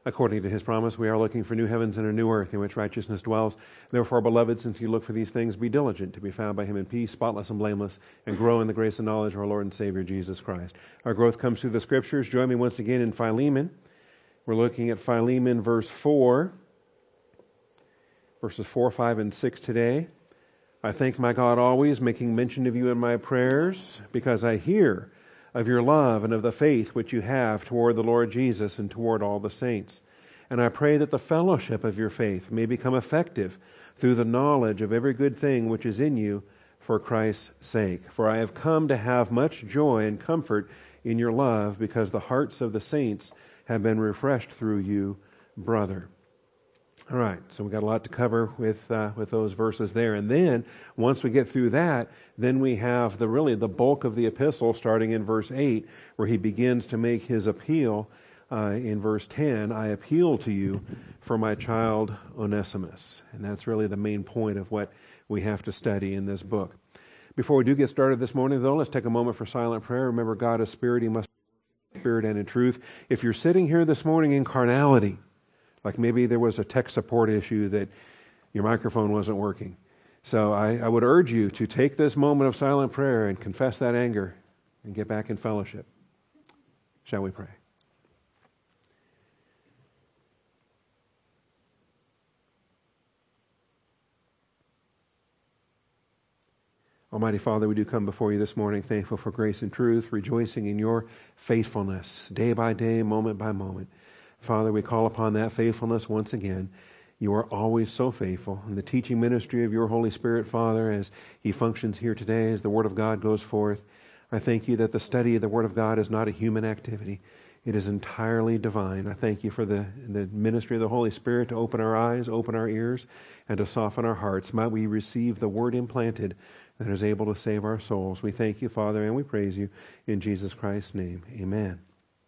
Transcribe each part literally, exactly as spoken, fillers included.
According to his promise, we are looking for new heavens and a new earth in which righteousness dwells. Therefore, beloved, since you look for these things, be diligent to be found by him in peace, spotless and blameless, and grow in the grace and knowledge of our Lord and Savior, Jesus Christ. Our growth comes through the Scriptures. Join me once again in Philemon. We're looking at Philemon, verse four, verses four, five, and six today. I thank my God always, making mention of you in my prayers, because I hear of your love and of the faith which you have toward the Lord Jesus and toward all the saints. And I pray that the fellowship of your faith may become effective through the knowledge of every good thing which is in you for Christ's sake. For I have come to have much joy and comfort in your love, because the hearts of the saints have been refreshed through you, brother. All right, so we've got a lot to cover with uh, with those verses there. And then, once we get through that, then we have the really the bulk of the epistle, starting in verse eight, where he begins to make his appeal. Uh, in verse ten, I appeal to you for my child Onesimus. And that's really the main point of what we have to study in this book. Before we do get started this morning, though, let's take a moment for silent prayer. Remember, God is spirit. He must be spirit and in truth. If you're sitting here this morning in carnality, like maybe there was a tech support issue that your microphone wasn't working. So I, I would urge you to take this moment of silent prayer and confess that anger and get back in fellowship. Shall we pray? Almighty Father, we do come before you this morning, thankful for grace and truth, rejoicing in your faithfulness, day by day, moment by moment. Father, we call upon that faithfulness once again. You are always so faithful. In the teaching ministry of your Holy Spirit, Father, as he functions here today, as the Word of God goes forth, I thank you that the study of the Word of God is not a human activity. It is entirely divine. I thank you for the, the ministry of the Holy Spirit to open our eyes, open our ears, and to soften our hearts. Might we receive the Word implanted that is able to save our souls. We thank you, Father, and we praise you in Jesus Christ's name. Amen.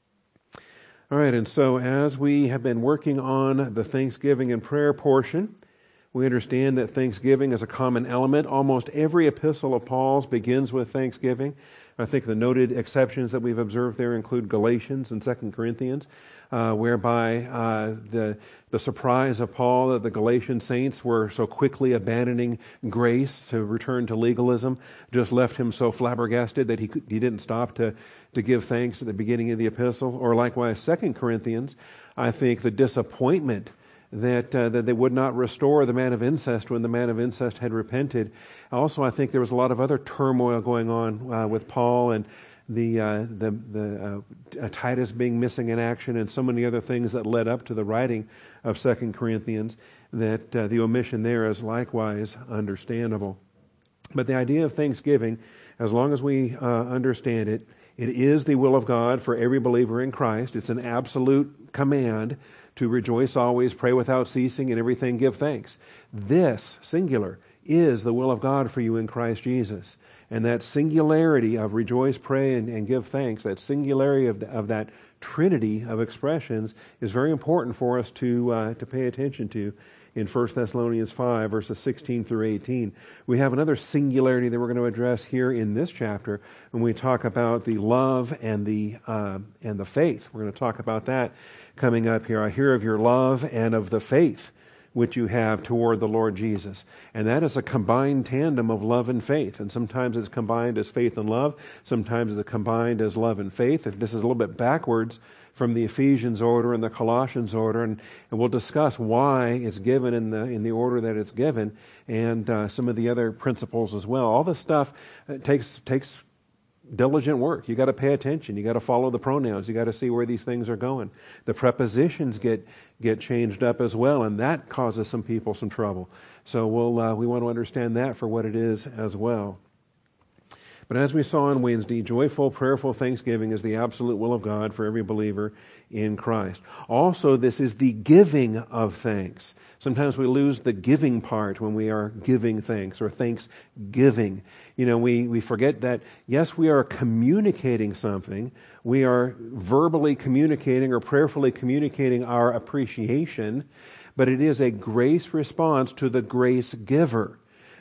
All right, and so as we have been working on the Thanksgiving and prayer portion, we understand that Thanksgiving is a common element. Almost every epistle of Paul's begins with Thanksgiving. I think the noted exceptions that we've observed there include Galatians and Second Corinthians, uh, whereby uh, the the surprise of Paul that the Galatian saints were so quickly abandoning grace to return to legalism just left him so flabbergasted that he could, he didn't stop to to give thanks at the beginning of the epistle. Or likewise, Second Corinthians, I think the disappointment that uh, that they would not restore the man of incest when the man of incest had repented. Also, I think there was a lot of other turmoil going on uh, with Paul and the uh, the the uh, Titus being missing in action and so many other things that led up to the writing of Second Corinthians, that uh, the omission there is likewise understandable. But the idea of Thanksgiving, as long as we uh, understand it, it is the will of God for every believer in Christ. It's an absolute command to rejoice always, pray without ceasing, and everything give thanks. This, singular, is the will of God for you in Christ Jesus. And that singularity of rejoice, pray, and, and give thanks, that singularity of, the, of that trinity of expressions is very important for us to uh, to pay attention to in First Thessalonians five, verses sixteen through eighteen. We have another singularity that we're going to address here in this chapter when we talk about the love and the uh, and the faith. We're going to talk about that coming up here. I hear of your love and of the faith which you have toward the Lord Jesus. And that is a combined tandem of love and faith. And sometimes it's combined as faith and love. Sometimes it's combined as love and faith. This is a little bit backwards from the Ephesians order and the Colossians order. And, and we'll discuss why it's given in the in the order that it's given, and uh, some of the other principles as well. All this stuff uh, takes takes diligent work. You got to pay attention. You got to follow the pronouns. You got to see where these things are going. The prepositions get get changed up as well, and that causes some people some trouble. So we'll uh, we want to understand that for what it is as well. But as we saw on Wednesday, joyful, prayerful thanksgiving is the absolute will of God for every believer in Christ. Also, this is the giving of thanks. Sometimes we lose the giving part when we are giving thanks or thanksgiving. You know, we, we forget that, yes, we are communicating something. We are verbally communicating or prayerfully communicating our appreciation, but it is a grace response to the grace giver.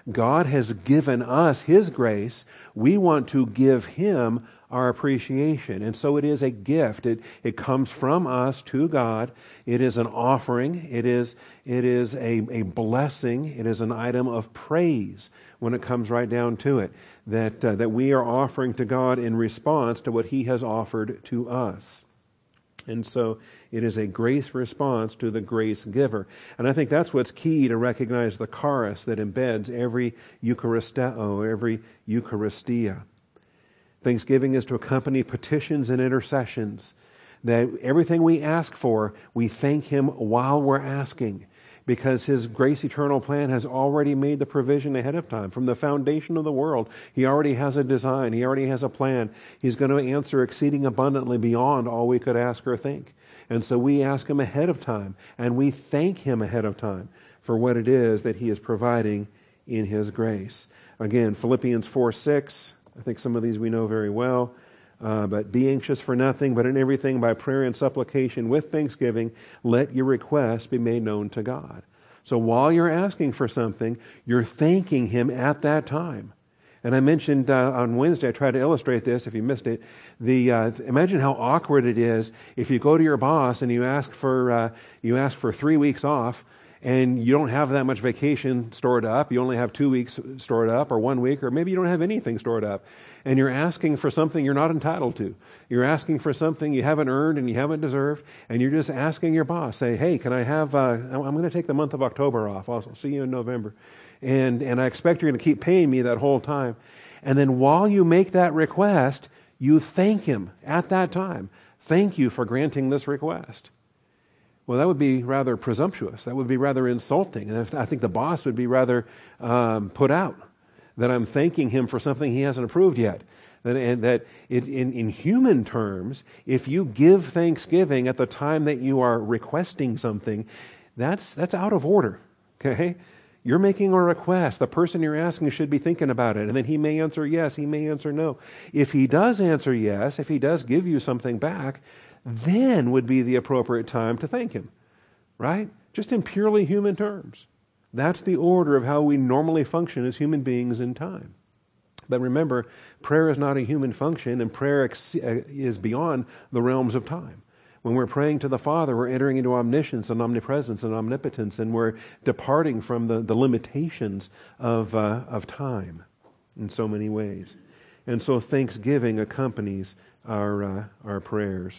God has given us His grace. We want to give Him our appreciation. And so it is a gift. It, it comes from us to God. It is an offering. It is, it is a, a blessing. It is an item of praise when it comes right down to it, that, uh, that we are offering to God in response to what He has offered to us. And so it is a grace response to the grace giver. And I think that's what's key to recognize the charis that embeds every Eucharisteo, every Eucharistia. Thanksgiving is to accompany petitions and intercessions. That everything we ask for, we thank Him while we're asking. Because His grace eternal plan has already made the provision ahead of time. From the foundation of the world, He already has a design. He already has a plan. He's going to answer exceeding abundantly beyond all we could ask or think. And so we ask Him ahead of time. And we thank Him ahead of time for what it is that He is providing in His grace. Again, Philippians four six. I think some of these we know very well. Uh, but be anxious for nothing, but in everything by prayer and supplication with thanksgiving, let your requests be made known to God. So while you're asking for something, you're thanking Him at that time. And I mentioned uh, on Wednesday, I tried to illustrate this, if you missed it, the uh, imagine how awkward it is if you go to your boss and you ask for uh, you ask for three weeks off, and you don't have that much vacation stored up. You only have two weeks stored up, or one week, or maybe you don't have anything stored up. And you're asking for something you're not entitled to. You're asking for something you haven't earned and you haven't deserved, and you're just asking your boss, say, hey, can I have, uh, I'm going to take the month of October off. I'll see you in November. And, and I expect you're going to keep paying me that whole time. And then while you make that request, you thank Him at that time. Thank you for granting this request. Well, that would be rather presumptuous. That would be rather insulting. And I think the boss would be rather um, put out that I'm thanking him for something he hasn't approved yet. And, and that it, in, in human terms, if you give thanksgiving at the time that you are requesting something, that's that's out of order. Okay? You're making a request. The person you're asking should be thinking about it. And then he may answer yes, he may answer no. If he does answer yes, if he does give you something back, then would be the appropriate time to thank Him, right? Just in purely human terms. That's the order of how we normally function as human beings in time. But remember, prayer is not a human function, and prayer ex- is beyond the realms of time. When we're praying to the Father, we're entering into omniscience and omnipresence and omnipotence, and we're departing from the, the limitations of, uh, of time in so many ways. And so thanksgiving accompanies our, uh, our prayers.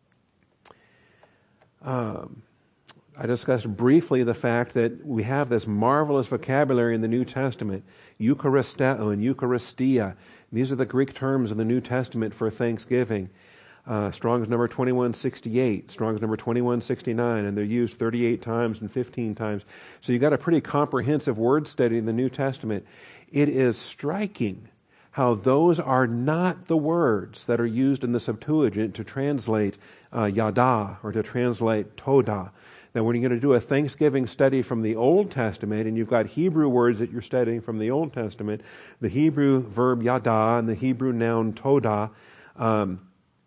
Um, I discussed briefly the fact that we have this marvelous vocabulary in the New Testament, Eucharisteo and Eucharistia. These are the Greek terms in the New Testament for thanksgiving. Uh, Strong's number twenty-one sixty-eight, Strong's number twenty-one sixty-nine, and they're used thirty-eight times and fifteen times. So you've got a pretty comprehensive word study in the New Testament. It is striking how those are not the words that are used in the Septuagint to translate uh, yada or to translate toda. Now, when you're going to do a Thanksgiving study from the Old Testament, and you've got Hebrew words that you're studying from the Old Testament, the Hebrew verb yada and the Hebrew noun toda, um,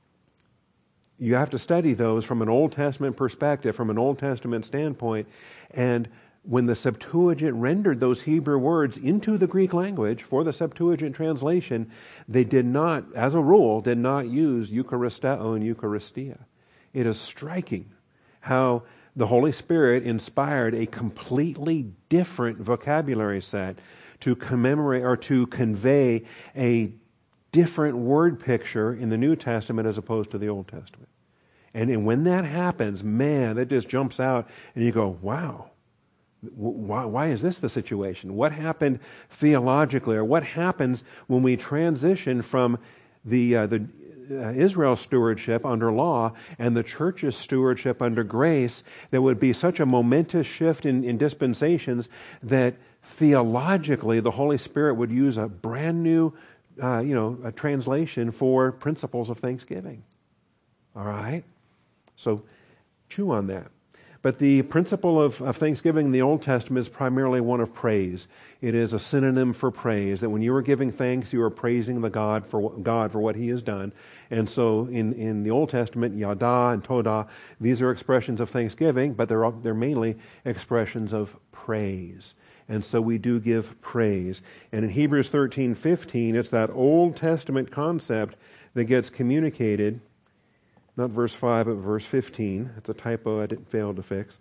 you have to study those from an Old Testament perspective, from an Old Testament standpoint, and when the Septuagint rendered those Hebrew words into the Greek language for the Septuagint translation, they did not, as a rule, did not use Eucharisteo and Eucharistia. It is striking how the Holy Spirit inspired a completely different vocabulary set to commemorate or to convey a different word picture in the New Testament as opposed to the Old Testament. And, and when that happens, man, that just jumps out and you go, wow. Why, why is this the situation? What happened theologically, or what happens when we transition from the uh, the uh, Israel stewardship under law and the church's stewardship under grace? That would be such a momentous shift in, in dispensations that theologically the Holy Spirit would use a brand new, uh, you know, a translation for principles of thanksgiving. All right, so chew on that. But the principle of, of thanksgiving in the Old Testament is primarily one of praise. It is a synonym for praise, that when you are giving thanks, you are praising the God for God for what He has done. And so in, in the Old Testament, yada and toda, these are expressions of thanksgiving, but they're, they're mainly expressions of praise. And so we do give praise. And in Hebrews thirteen fifteen, it's that Old Testament concept that gets communicated, not verse five, but verse fifteen. It's a typo I didn't fail to fix.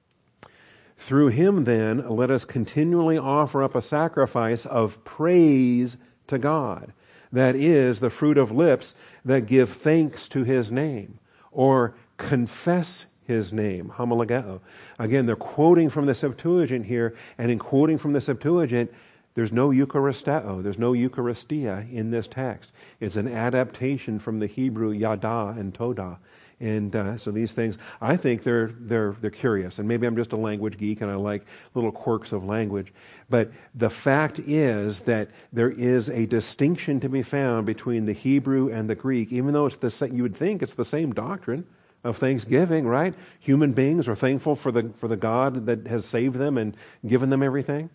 Through him, then, let us continually offer up a sacrifice of praise to God. That is, the fruit of lips that give thanks to his name, or confess his name, homologeo. Again, they're quoting from the Septuagint here, and in quoting from the Septuagint, there's no Eucharisteo, there's no Eucharistia in this text. It's an adaptation from the Hebrew yada and toda. And uh, so these things, I think they're they're they're curious. And maybe I'm just a language geek and I like little quirks of language. But the fact is that there is a distinction to be found between the Hebrew and the Greek, even though it's the same, you would think it's the same doctrine of thanksgiving, right? Human beings are thankful for the for the God that has saved them and given them everything.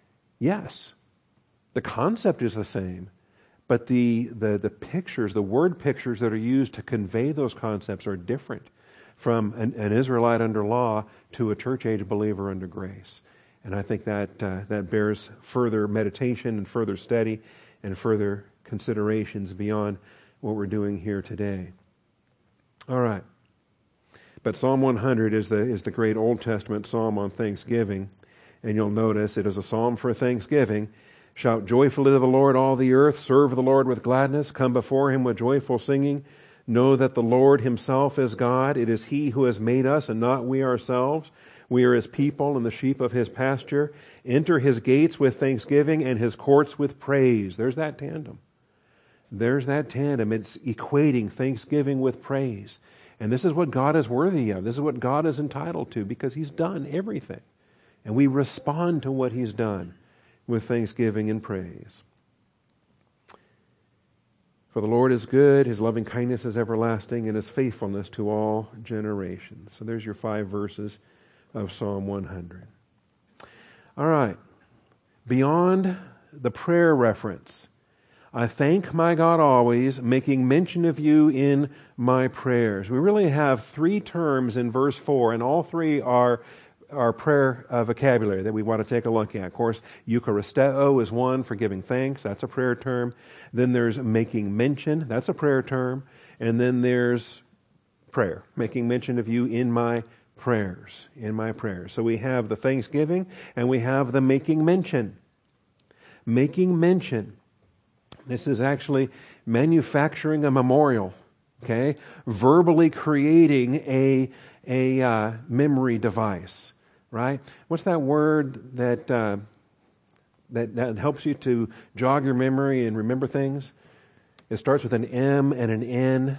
Yes, the concept is the same. But the, the, the pictures, the word pictures that are used to convey those concepts are different from an, an Israelite under law to a church age believer under grace. And I think that uh, that bears further meditation and further study and further considerations beyond what we're doing here today. All right. But Psalm one hundred is the is the great Old Testament psalm on thanksgiving. And you'll notice it is a psalm for thanksgiving. Shout joyfully to the Lord, all the earth. Serve the Lord with gladness. Come before him with joyful singing. Know that the Lord himself is God. It is he who has made us and not we ourselves. We are his people and the sheep of his pasture. Enter his gates with thanksgiving and his courts with praise. There's that tandem. There's that tandem. It's equating thanksgiving with praise. And this is what God is worthy of. This is what God is entitled to because he's done everything. And we respond to what he's done with thanksgiving and praise. For the Lord is good, his loving kindness is everlasting, and his faithfulness to all generations. So there's your five verses of Psalm one hundred. All right. Beyond the prayer reference, I thank my God always, making mention of you in my prayers. We really have three terms in verse four, and all three are our prayer uh, vocabulary that we want to take a look at. Of course, Eucharisteo is one for giving thanks. That's a prayer term. Then there's making mention. That's a prayer term. And then there's prayer, making mention of you in my prayers, in my prayers. So we have the thanksgiving and we have the making mention. Making mention. This is actually manufacturing a memorial, okay? Verbally creating a, a uh, memory device. Right? What's that word that, uh, that that helps you to jog your memory and remember things? It starts with an M and an N.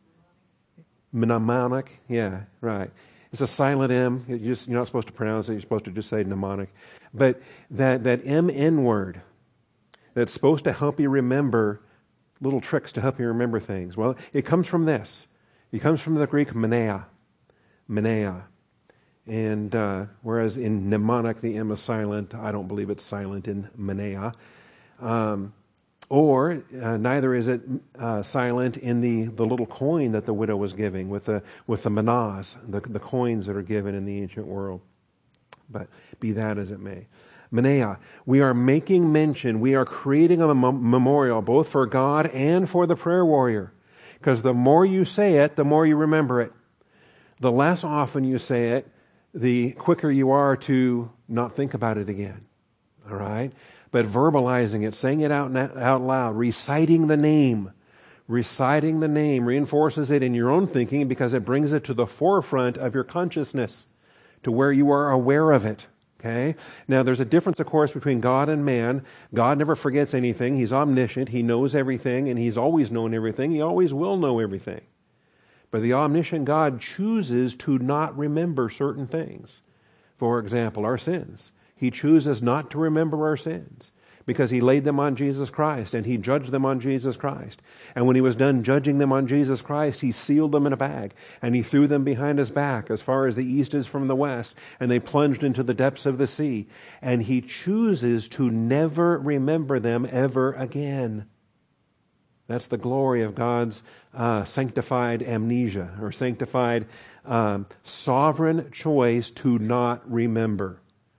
Mnemonic. Yeah, right. It's a silent M. You just, you're not supposed to pronounce it. You're supposed to just say mnemonic. But that, that M N word that's supposed to help you remember little tricks to help you remember things. Well, it comes from this. It comes from the Greek mnea. Mnea. And uh, whereas in mnemonic the M is silent, I don't believe it's silent in mnea. Um, or uh, neither is it uh, silent in the, the little coin that the widow was giving with the with the manas, the, the coins that are given in the ancient world. But be that as it may. Mnea, we are making mention, we are creating a mem- memorial both for God and for the prayer warrior. Because the more you say it, the more you remember it. The less often you say it, the quicker you are to not think about it again. All right? But verbalizing it, saying it out, out loud, reciting the name, reciting the name reinforces it in your own thinking because it brings it to the forefront of your consciousness, to where you are aware of it. Okay? Now, there's a difference, of course, between God and man. God never forgets anything. He's omniscient. He knows everything, and he's always known everything. He always will know everything. But the omniscient God chooses to not remember certain things. For example, our sins. He chooses not to remember our sins because he laid them on Jesus Christ and he judged them on Jesus Christ. And when he was done judging them on Jesus Christ, he sealed them in a bag and he threw them behind his back as far as the east is from the west, and they plunged into the depths of the sea. And he chooses to never remember them ever again. That's the glory of God's uh, sanctified amnesia, or sanctified um, sovereign choice to not remember.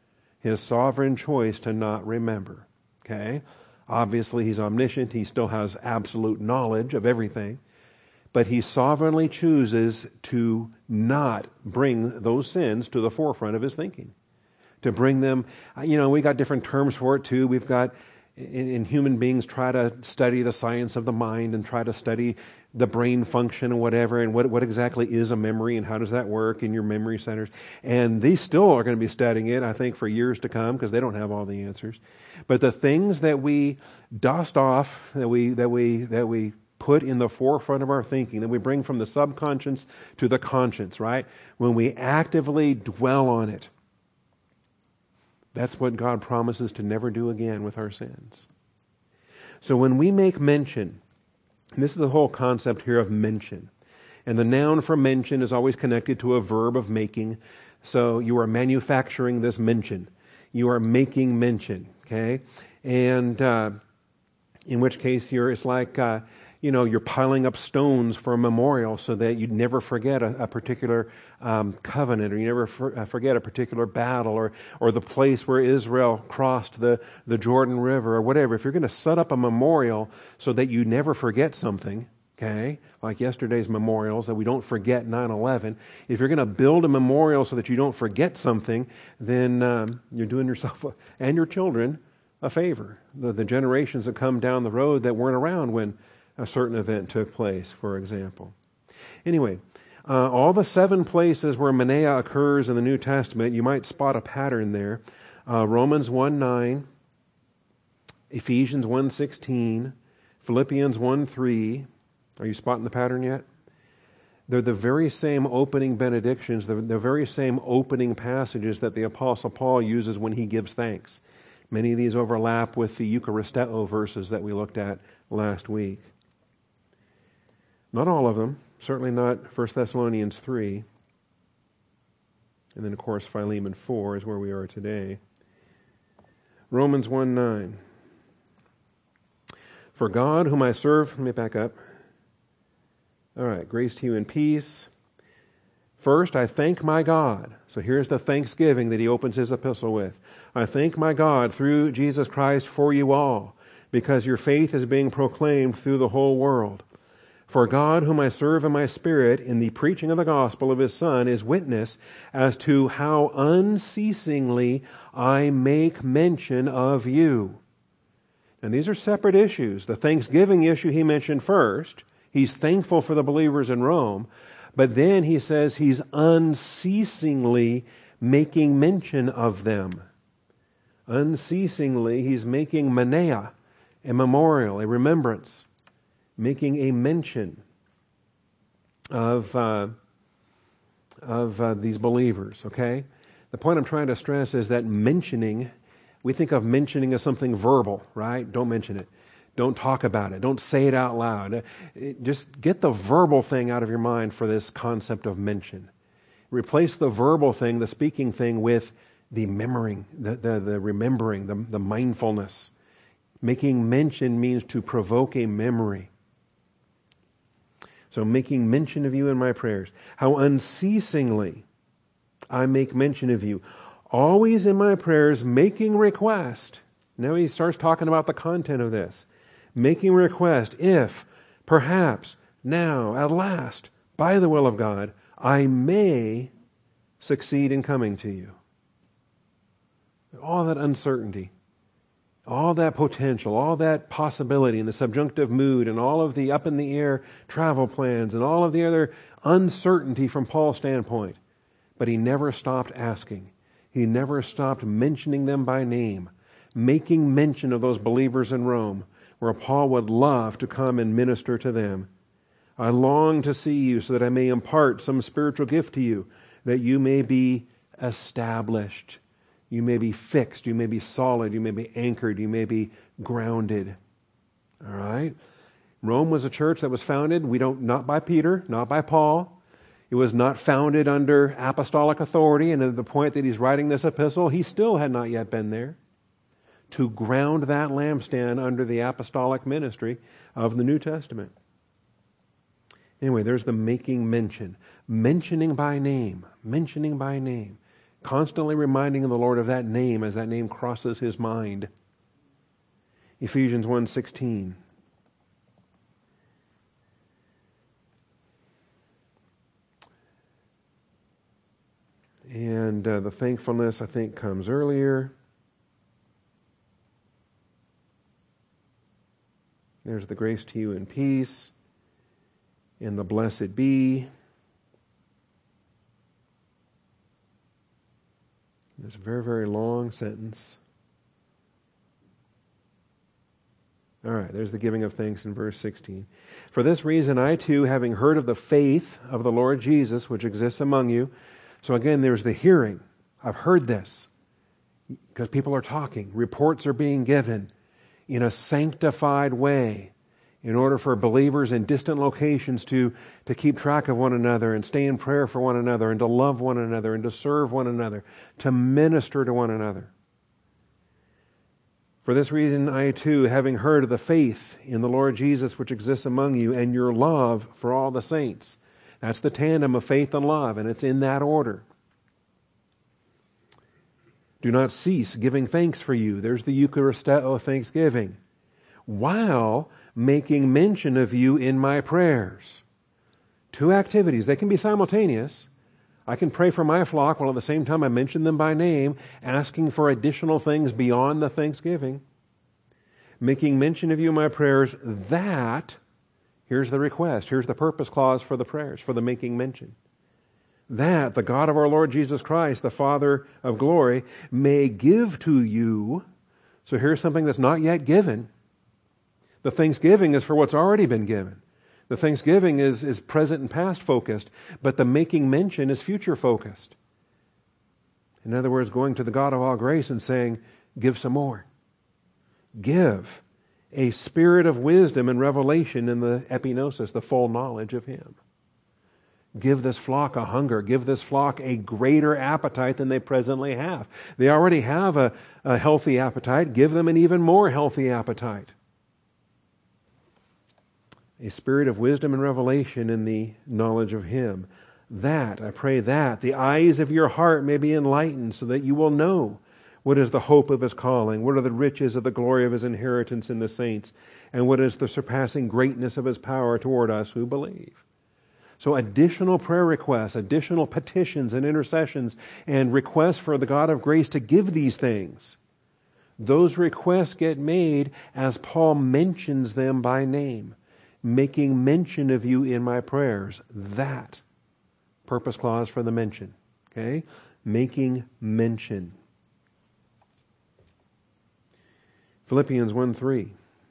His sovereign choice to not remember. Okay? Obviously, He's omniscient. He still has absolute knowledge of everything. But He sovereignly chooses to not bring those sins to the forefront of His thinking. To bring them, you know, we got different terms for it too. We've got, in, in human beings, try to study the science of the mind and try to study the brain function and whatever, and what, what exactly is a memory and how does that work in your memory centers. And these still are going to be studying it, I think, for years to come because they don't have all the answers. But the things that we dust off, that we, that we, that we put in the forefront of our thinking, that we bring from the subconscious to the conscious, right? When we actively dwell on it, that's what God promises to never do again with our sins. So when we make mention, and this is the whole concept here of mention, and the noun for mention is always connected to a verb of making. So you are manufacturing this mention. You are making mention, okay? And uh, in which case you're, it's like, uh, you know, you're piling up stones for a memorial so that you'd never forget a, a particular um, covenant, or you never for, uh, forget a particular battle, or or the place where Israel crossed the, the Jordan River, or whatever. If you're going to set up a memorial so that you never forget something, okay, like yesterday's memorials, that we don't forget nine eleven, if you're going to build a memorial so that you don't forget something, then um, you're doing yourself a, and your children a favor. The, the generations that come down the road that weren't around when a certain event took place, for example. Anyway, uh, all the seven places where Menea occurs in the New Testament, you might spot a pattern there. Uh, Romans one nine, Ephesians one sixteen, Philippians one three. Are you spotting the pattern yet? They're the very same opening benedictions, the, the very same opening passages that the Apostle Paul uses when he gives thanks. Many of these overlap with the Eucharisteo verses that we looked at last week. Not all of them, certainly not First Thessalonians three. And then, of course, Philemon four is where we are today. Romans one nine. For God, whom I serve, let me back up. All right, grace to you and peace. First, I thank my God. So here's the thanksgiving that he opens his epistle with. I thank my God through Jesus Christ for you all, because your faith is being proclaimed through the whole world. For God, whom I serve in my spirit in the preaching of the gospel of his Son, is witness as to how unceasingly I make mention of you. And these are separate issues. The thanksgiving issue he mentioned first. He's thankful for the believers in Rome. But then he says he's unceasingly making mention of them. Unceasingly, he's making menea, a memorial, a remembrance, making a mention of uh, of uh, these believers, okay? The point I'm trying to stress is that mentioning, we think of mentioning as something verbal, right? Don't mention it. Don't talk about it. Don't say it out loud. It, just get the verbal thing out of your mind for this concept of mention. Replace the verbal thing, the speaking thing, with the memorying, the, the, the remembering, the, the mindfulness. Making mention means to provoke a memory. So making mention of you in my prayers. How unceasingly I make mention of you. Always in my prayers making request. Now he starts talking about the content of this. Making request, if, perhaps, now, at last, by the will of God, I may succeed in coming to you. All that uncertainty, all that potential, all that possibility in the subjunctive mood, and all of the up-in-the-air travel plans, and all of the other uncertainty from Paul's standpoint. But he never stopped asking. He never stopped mentioning them by name, making mention of those believers in Rome, where Paul would love to come and minister to them. I long to see you so that I may impart some spiritual gift to you, that you may be established. You may be fixed. You may be solid. You may be anchored. You may be grounded. All right? Rome was a church that was founded, we don't, not by Peter, not by Paul. It was not founded under apostolic authority, and at the point that he's writing this epistle, he still had not yet been there to ground that lampstand under the apostolic ministry of the New Testament. Anyway, there's the making mention. Mentioning by name. Mentioning by name. Constantly reminding the Lord of that name as that name crosses his mind. Ephesians one sixteen. And uh, the thankfulness, I think, comes earlier. There's the grace to you and peace. And the blessed be. It's a very, very long sentence. All right, there's the giving of thanks in verse sixteen. For this reason, I too, having heard of the faith of the Lord Jesus, which exists among you. So again, there's the hearing. I've heard this. Because people are talking. Reports are being given in a sanctified way in order for believers in distant locations to, to keep track of one another and stay in prayer for one another and to love one another and to serve one another, to minister to one another. For this reason, I too, having heard of the faith in the Lord Jesus which exists among you and your love for all the saints. That's the tandem of faith and love, and it's in that order. Do not cease giving thanks for you. There's the Eucharisteo, thanksgiving. While making mention of you in my prayers. Two activities. They can be simultaneous. I can pray for my flock while at the same time I mention them by name, asking for additional things beyond the thanksgiving. Making mention of you in my prayers, that, here's the request, here's the purpose clause for the prayers, for the making mention. That the God of our Lord Jesus Christ, the Father of glory, may give to you. So here's something that's not yet given. The thanksgiving is for what's already been given. The thanksgiving is, is present and past focused, but the making mention is future focused. In other words, going to the God of all grace and saying, give some more. Give a spirit of wisdom and revelation in the epignosis, the full knowledge of Him. Give this flock a hunger. Give this flock a greater appetite than they presently have. They already have a, a healthy appetite. Give them an even more healthy appetite. A spirit of wisdom and revelation in the knowledge of Him. That, I pray that, the eyes of your heart may be enlightened so that you will know what is the hope of His calling, what are the riches of the glory of His inheritance in the saints, and what is the surpassing greatness of His power toward us who believe. So additional prayer requests, additional petitions and intercessions, and requests for the God of grace to give these things. Those requests get made as Paul mentions them by name. Making mention of you in my prayers. That. Purpose clause for the mention. Okay? Making mention. Philippians one three.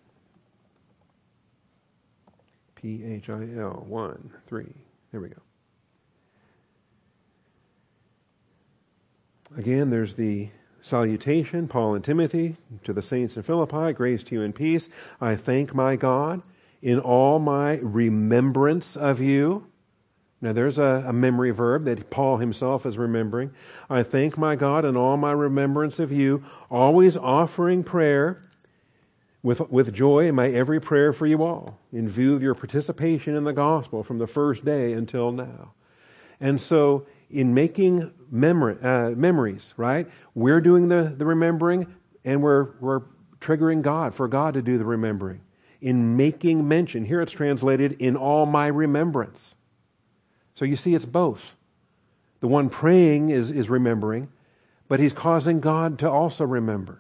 P H I L one three. There we go. Again, there's the salutation, Paul and Timothy, to the saints in Philippi, grace to you and peace. I thank my God in all my remembrance of you. Now there's a, a memory verb that Paul himself is remembering. I thank my God in all my remembrance of you, always offering prayer with, with joy in my every prayer for you all, in view of your participation in the gospel from the first day until now. And so in making memory, uh, memories, right, we're doing the, the remembering and we're, we're triggering God for God to do the remembering. In making mention. Here it's translated, in all my remembrance. So you see, it's both. The one praying is, is remembering, but he's causing God to also remember.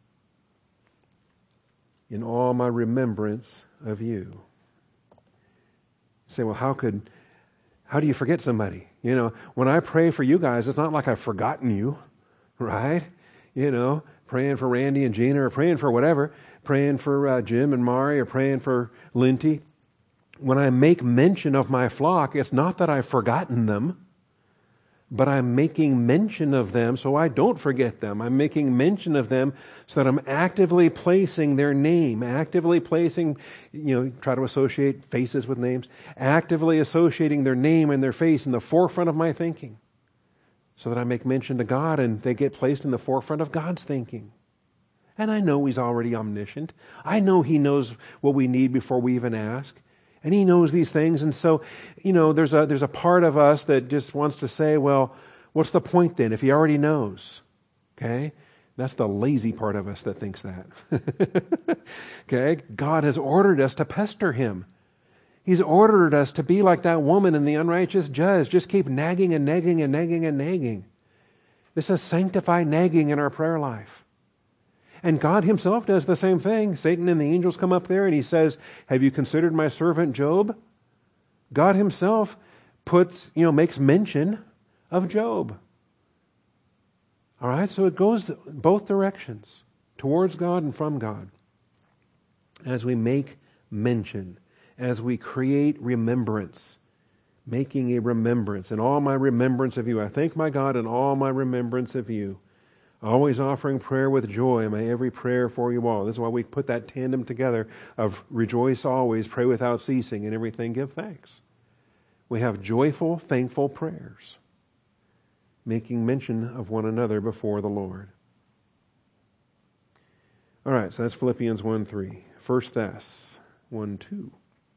In all my remembrance of you. You say, well, how could, how do you forget somebody? You know, when I pray for you guys, it's not like I've forgotten you, right? You know, praying for Randy and Gina or praying for whatever. Praying for uh, Jim and Mari or praying for Linty. When I make mention of my flock, it's not that I've forgotten them, but I'm making mention of them so I don't forget them. I'm making mention of them so that I'm actively placing their name, actively placing, you know, try to associate faces with names, actively associating their name and their face in the forefront of my thinking so that I make mention to God and they get placed in the forefront of God's thinking. And I know He's already omniscient. I know He knows what we need before we even ask. And He knows these things. And so, you know, there's a there's a part of us that just wants to say, well, What's the point then if he already knows? Okay? That's the lazy part of us that thinks that. Okay? God has ordered us to pester him. He's ordered us to be like that woman in the unrighteous judge. Just keep nagging and nagging and nagging and nagging. This is sanctified nagging in our prayer life. And God himself does the same thing. Satan and the angels come up there and he says, have you considered my servant Job? God himself puts, you know, makes mention of Job. All right, so it goes both directions, towards God and from God. As we make mention, as we create remembrance, making a remembrance. In all my remembrance of you, I thank my God in all my remembrance of you. Always offering prayer with joy in my every prayer for you all. This is why we put that tandem together of rejoice always, pray without ceasing, and everything give thanks. We have joyful, thankful prayers, making mention of one another before the Lord. All right, so that's Philippians one three. First Thess one two.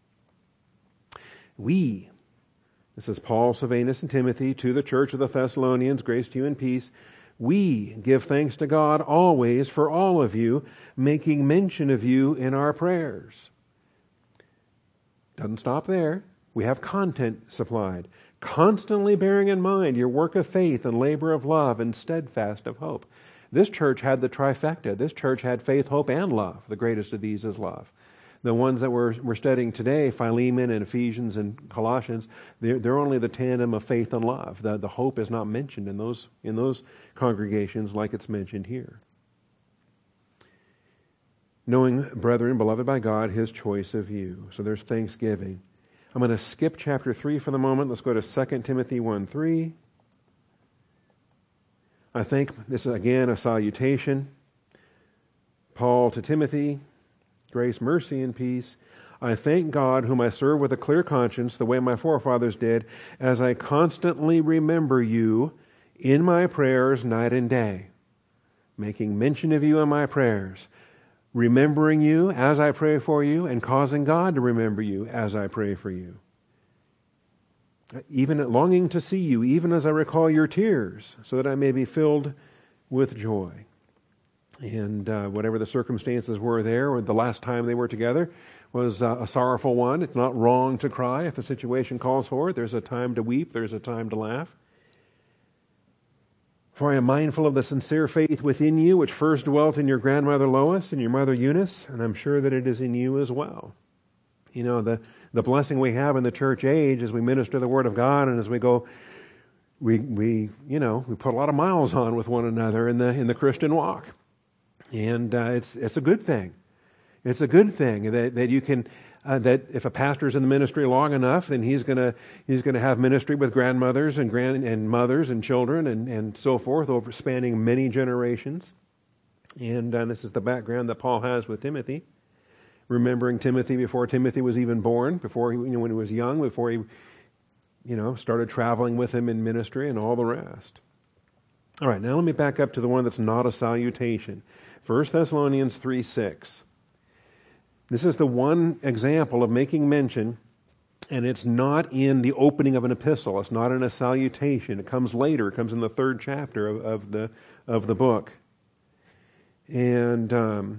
We, this is Paul, Silvanus, and Timothy, to the church of the Thessalonians, grace to you and peace. We give thanks to God always for all of you, making mention of you in our prayers. Doesn't stop there. We have content supplied. Constantly bearing in mind your work of faith and labor of love and steadfast of hope. This church had the trifecta. This church had faith, hope, and love. The greatest of these is love. The ones that we're, we're studying today, Philemon and Ephesians and Colossians, they're, they're only the tandem of faith and love. The, the hope is not mentioned in those, in those congregations like it's mentioned here. Knowing, brethren, beloved by God, his choice of you. So there's thanksgiving. I'm going to skip chapter three for the moment. Let's go to Second Timothy one three. I think this is again a salutation. Paul to Timothy, grace, mercy, and peace. I thank God, whom I serve with a clear conscience, the way my forefathers did, as I constantly remember you in my prayers night and day, making mention of you in my prayers, remembering you as I pray for you, and causing God to remember you as I pray for you. Even longing to see you, even as I recall your tears, so that I may be filled with joy. And uh, whatever the circumstances were there, or the last time they were together, was uh, a sorrowful one. It's not wrong to cry if the situation calls for it. There's a time to weep. There's a time to laugh. For I am mindful of the sincere faith within you, which first dwelt in your grandmother Lois and your mother Eunice, and I'm sure that it is in you as well. You know, the, the blessing we have in the church age as we minister the Word of God and as we go, we, we you know, we put a lot of miles on with one another in the in the Christian walk. And uh, it's it's a good thing. It's a good thing that, that you can, uh, that if a pastor's in the ministry long enough, then he's gonna he's gonna have ministry with grandmothers and grand and mothers and children and, and so forth, over spanning many generations. And uh, this is the background that Paul has with Timothy, remembering Timothy before Timothy was even born, before he, you know, when he was young, before he, you know, started traveling with him in ministry and all the rest. All right, now let me back up to the one that's not a salutation. First Thessalonians three six. This is the one example of making mention, and it's not in the opening of an epistle. It's not in a salutation. It comes later. It comes in the third chapter of, of the of the book. And um,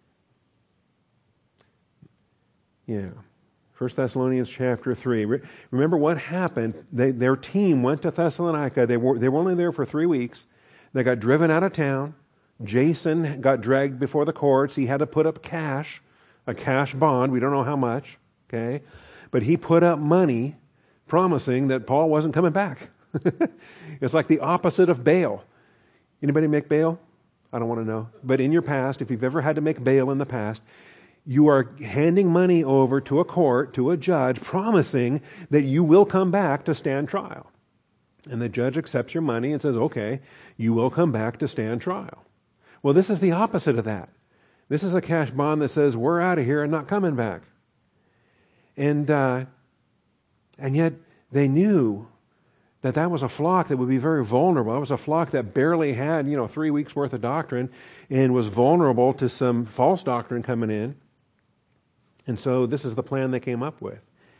yeah, First Thessalonians chapter three. Re- remember what happened? They, their team went to Thessalonica. They were they were only there for three weeks. They got driven out of town. Jason got dragged before the courts. He had to put up cash. A cash bond, we don't know how much, okay? But he put up money promising that Paul wasn't coming back. It's like the opposite of bail. Anybody make bail? I don't want to know. But in your past, if you've ever had to make bail in the past, you are handing money over to a court, to a judge, promising that you will come back to stand trial. And the judge accepts your money and says, okay, you will come back to stand trial. Well, this is the opposite of that. This is a cash bond that says, we're out of here and not coming back. And uh, and yet they knew that that was a flock that would be very vulnerable. It was a flock that barely had, you know, three weeks worth of doctrine and was vulnerable to some false doctrine coming in. And so this is the plan they came up with.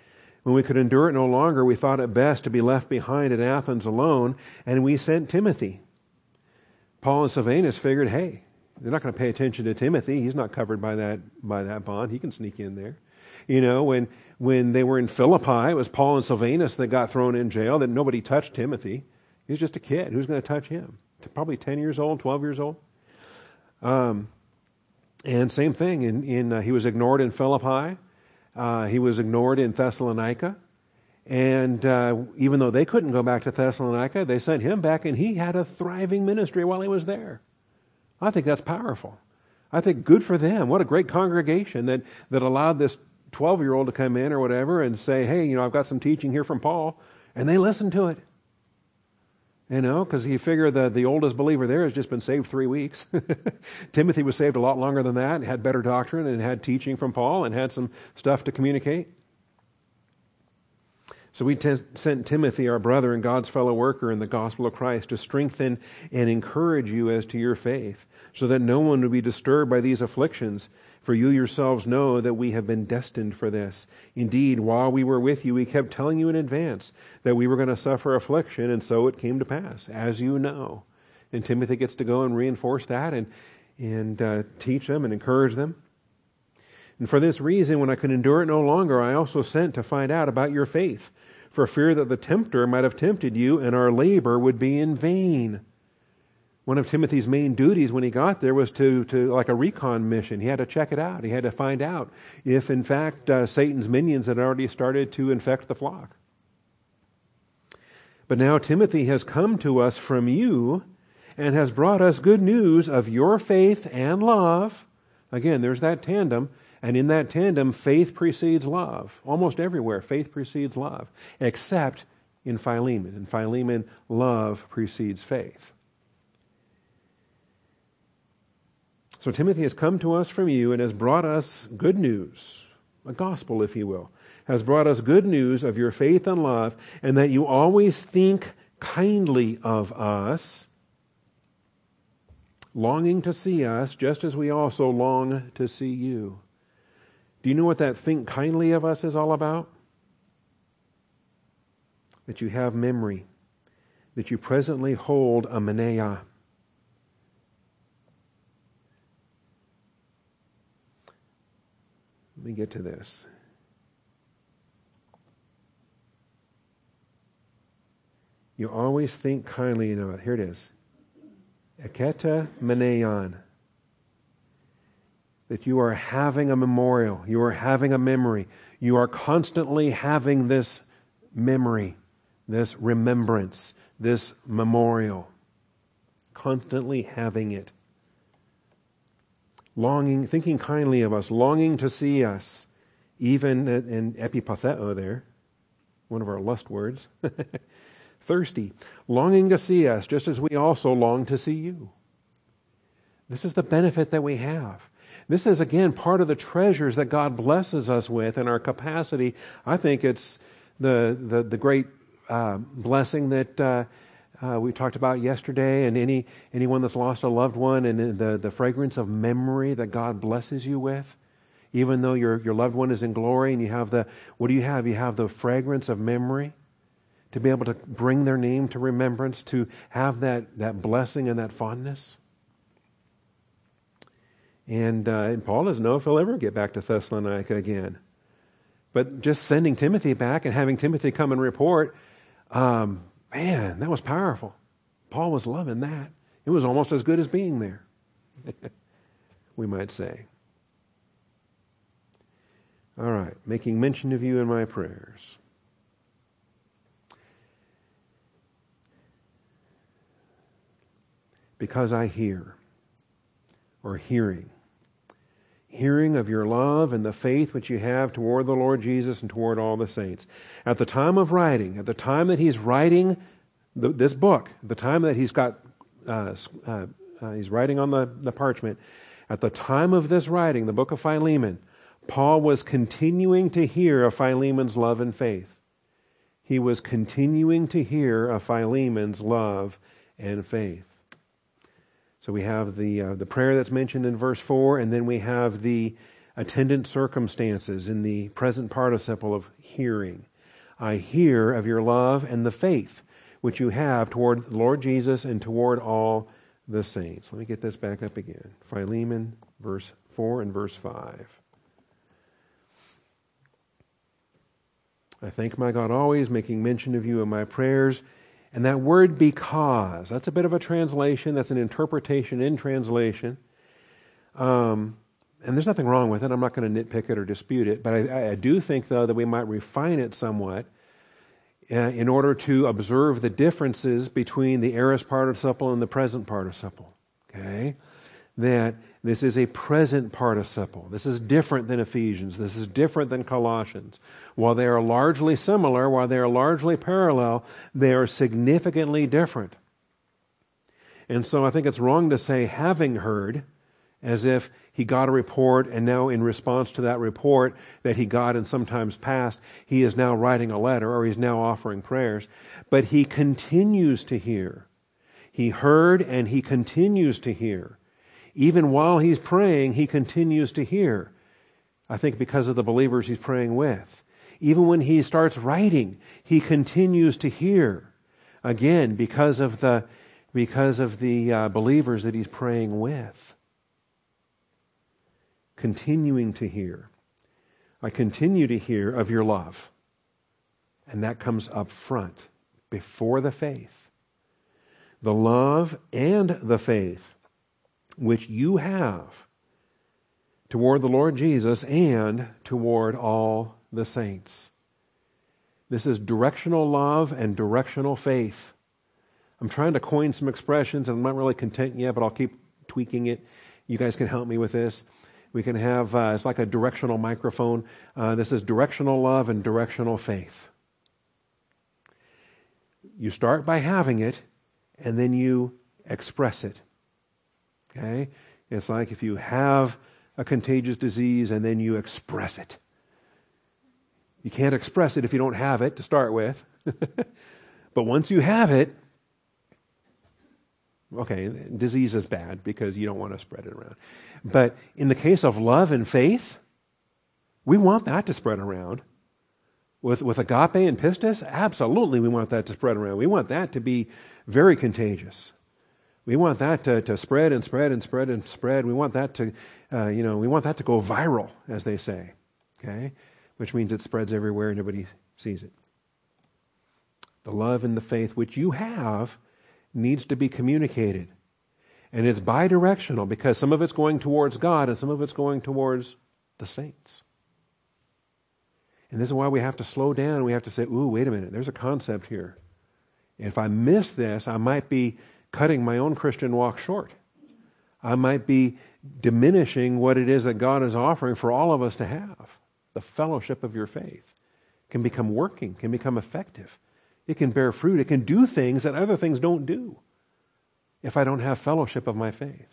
When we could endure it no longer, we thought it best to be left behind in Athens alone, and we sent Timothy. Paul and Silvanus figured, hey, they're not going to pay attention to Timothy. He's not covered by that by that bond. He can sneak in there. You know, when when they were in Philippi, it was Paul and Silvanus that got thrown in jail, that nobody touched Timothy. He was just a kid. Who's going to touch him? Probably ten years old, twelve years old. Um, and same thing, in, in uh, he was ignored in Philippi. Uh, he was ignored in Thessalonica. And uh, even though they couldn't go back to Thessalonica, they sent him back, and he had a thriving ministry while he was there. I think that's powerful. I think good for them. What a great congregation that, that allowed this twelve-year-old to come in or whatever and say, hey, you know, I've got some teaching here from Paul. And they listened to it. You know, because you figure the, the oldest believer there has just been saved three weeks. Timothy was saved a lot longer than that, and had better doctrine, and had teaching from Paul, and had some stuff to communicate. So we t- sent Timothy, our brother and God's fellow worker in the gospel of Christ, to strengthen and encourage you as to your faith, so that no one would be disturbed by these afflictions. For you yourselves know that we have been destined for this. Indeed, while we were with you, we kept telling you in advance that we were going to suffer affliction, and so it came to pass, as you know. And Timothy gets to go and reinforce that and, and uh, teach them and encourage them. And for this reason, when I could endure it no longer, I also sent to find out about your faith, for fear that the tempter might have tempted you, and our labor would be in vain. One of Timothy's main duties when he got there was to, to like a recon mission. He had to check it out. He had to find out if, in fact, uh, Satan's minions had already started to infect the flock. But now Timothy has come to us from you and has brought us good news of your faith and love. Again, there's that tandem. And in that tandem, faith precedes love. Almost everywhere, faith precedes love. Except in Philemon. In Philemon, love precedes faith. So Timothy has come to us from you and has brought us good news, a gospel, if you will, has brought us good news of your faith and love, and that you always think kindly of us, longing to see us, just as we also long to see you. Do you know what that think kindly of us is all about? That you have memory, that you presently hold a meneia. Let me get to this. You always think kindly of it. Here it is. Eketa meneion. That you are having a memorial. You are having a memory. You are constantly having this memory, this remembrance, this memorial. Constantly having it. Longing, thinking kindly of us, longing to see us, even in epipatheo there, one of our lust words, thirsty, longing to see us, just as we also long to see you. This is the benefit that we have. This is, again, part of the treasures that God blesses us with in our capacity. I think it's the the, the great uh, blessing that uh, Uh, we talked about yesterday, and any anyone that's lost a loved one, and the, the fragrance of memory that God blesses you with, even though your, your loved one is in glory, and you have the, what do you have? You have the fragrance of memory, to be able to bring their name to remembrance, to have that, that blessing and that fondness. And, uh, and Paul doesn't know if he'll ever get back to Thessalonica again. But just sending Timothy back and having Timothy come and report, um, man, that was powerful. Paul was loving that. It was almost as good as being there, we might say. All right, making mention of you in my prayers. Because I hear, or hearing, hearing of your love and the faith which you have toward the Lord Jesus and toward all the saints. At the time of writing, at the time that he's writing the, this book, the time that he's got, uh, uh, uh, he's writing on the, the parchment, at the time of this writing, the book of Philemon, Paul was continuing to hear of Philemon's love and faith. He was continuing to hear of Philemon's love and faith. So we have the uh, the prayer that's mentioned in verse four, and then we have the attendant circumstances in the present participle of hearing. I hear of your love and the faith which you have toward the Lord Jesus and toward all the saints. Let me get this back up again. Philemon, verse four and verse five. I thank my God always, making mention of you in my prayers. And that word because, that's a bit of a translation, that's an interpretation in translation. Um, and there's nothing wrong with it. I'm not going to nitpick it or dispute it. But I, I do think, though, that we might refine it somewhat uh, in order to observe the differences between the aorist participle and the present participle. Okay? That this is a present participle. This is different than Ephesians. This is different than Colossians. While they are largely similar, while they are largely parallel, they are significantly different. And so I think it's wrong to say having heard, as if he got a report and now in response to that report that he got in sometimes past, he is now writing a letter or he's now offering prayers. But he continues to hear. He heard and he continues to hear. Even while he's praying, he continues to hear. I think because of the believers he's praying with. Even when he starts writing, he continues to hear. Again, because of the, because of the uh, believers that he's praying with. Continuing to hear. I continue to hear of your love. And that comes up front, before the faith. The love and the faith which you have toward the Lord Jesus and toward all the saints. This is directional love and directional faith. I'm trying to coin some expressions, and I'm not really content yet, but I'll keep tweaking it. You guys can help me with this. We can have, uh, it's like a directional microphone. Uh, this is directional love and directional faith. You start by having it, and then you express it. Okay? It's like if you have a contagious disease and then you express it. You can't express it if you don't have it to start with. But once you have it, okay, disease is bad because you don't want to spread it around. But in the case of love and faith, we want that to spread around. With, with agape and pistis, absolutely we want that to spread around. We want that to be very contagious. We want that to, to spread and spread and spread and spread. We want that to, uh, you know, we want that to go viral, as they say. Okay? Which means it spreads everywhere and nobody sees it. The love and the faith which you have needs to be communicated. And it's bidirectional because some of it's going towards God and some of it's going towards the saints. And this is why we have to slow down. We have to say, ooh, wait a minute, there's a concept here. And if I miss this, I might be cutting my own Christian walk short. I might be diminishing what it is that God is offering for all of us to have. The fellowship of your faith can become working, can become effective. It can bear fruit. It can do things that other things don't do if I don't have fellowship of my faith.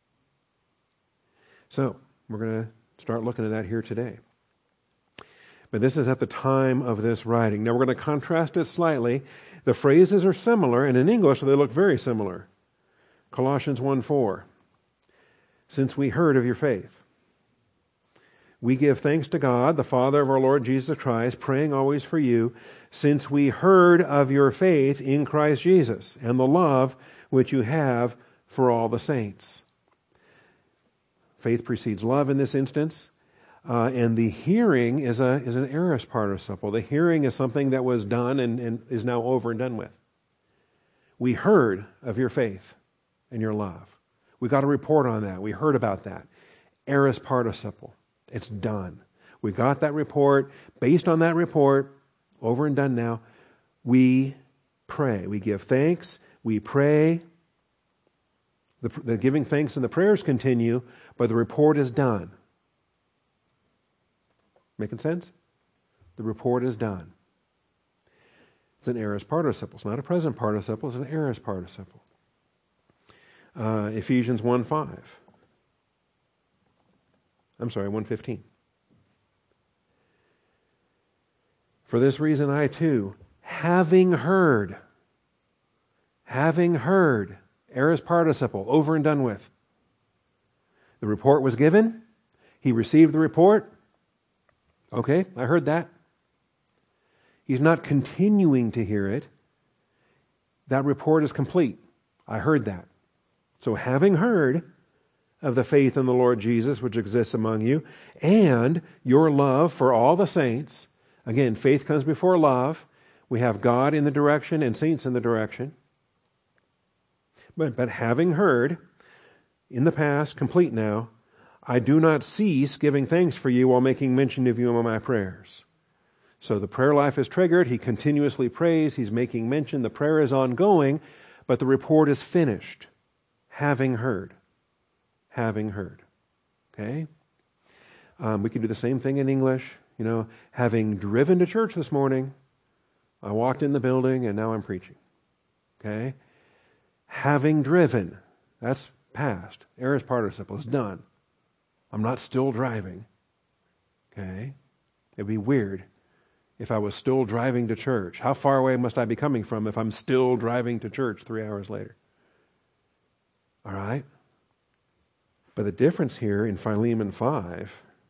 So, we're going to start looking at that here today. But this is at the time of this writing. Now we're going to contrast it slightly. The phrases are similar, and in English they look very similar. Colossians one four. Since we heard of your faith, we give thanks to God, the Father of our Lord Jesus Christ, praying always for you, since we heard of your faith in Christ Jesus, and the love which you have for all the saints. Faith precedes love in this instance. Uh, and the hearing is a is an aorist participle. The hearing is something that was done and, and is now over and done with. We heard of your faith and your love. We got a report on that. We heard about that. Aorist participle. It's done. We got that report. Based on that report, over and done now, we pray. We give thanks. We pray. The, the giving thanks and the prayers continue, but the report is done. Making sense? The report is done. It's an aorist participle. It's not a present participle. It's an aorist participle. Uh, Ephesians one five. I'm sorry, one fifteen. For this reason I too, having heard, having heard, aorist participle, over and done with. The report was given. He received the report. Okay, I heard that. He's not continuing to hear it. That report is complete. I heard that. So having heard of the faith in the Lord Jesus which exists among you, and your love for all the saints. Again, faith comes before love. We have God in the direction and saints in the direction. But, but having heard, in the past, complete now, I do not cease giving thanks for you while making mention of you in my prayers. So the prayer life is triggered. He continuously prays. He's making mention. The prayer is ongoing, but the report is finished. Having heard. Having heard. Okay? Um, we can do the same thing in English. You know, having driven to church this morning, I walked in the building and now I'm preaching. Okay? Having driven. That's past. Aorist participle is done. I'm not still driving. Okay? It'd be weird if I was still driving to church. How far away must I be coming from if I'm still driving to church three hours later? All right? But the difference here in Philemon five,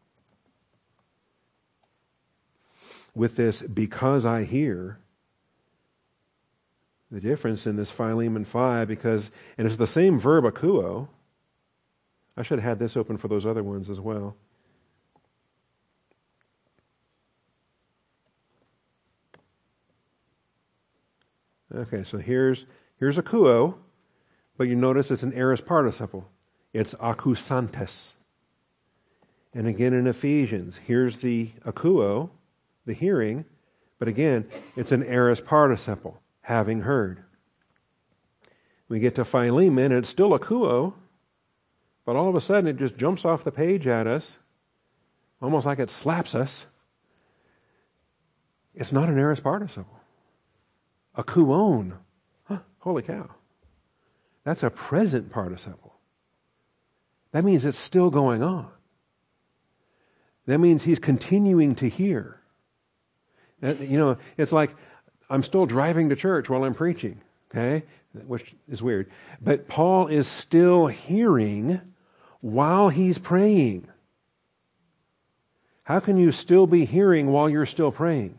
with this because I hear, the difference in this Philemon five, because, and it's the same verb akuo. I should have had this open for those other ones as well. Okay, so here's here's akuo, but you notice it's an aorist participle. It's akusantes. And again in Ephesians, here's the akuo, the hearing, but again, it's an aorist participle, having heard. We get to Philemon, and it's still akuo, but all of a sudden it just jumps off the page at us, almost like it slaps us. It's not an aorist participle. Akuon. Huh, holy cow. That's a present participle. That means it's still going on. That means he's continuing to hear. That, you know, it's like I'm still driving to church while I'm preaching, okay? Which is weird. But Paul is still hearing while he's praying. How can you still be hearing while you're still praying?